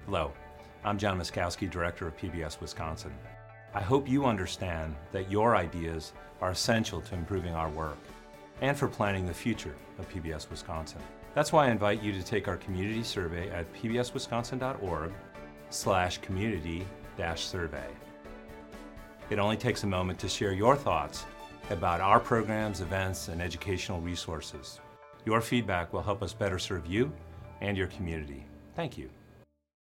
Hello, I'm John Muskowski, Director of PBS Wisconsin. I hope you understand that your ideas are essential to improving our work and for planning the future of PBS Wisconsin. That's why I invite you to take our community survey at pbswisconsin.org/community-survey. It only takes a moment to share your thoughts about our programs, events, and educational resources. Your feedback will help us better serve you and your community. Thank you.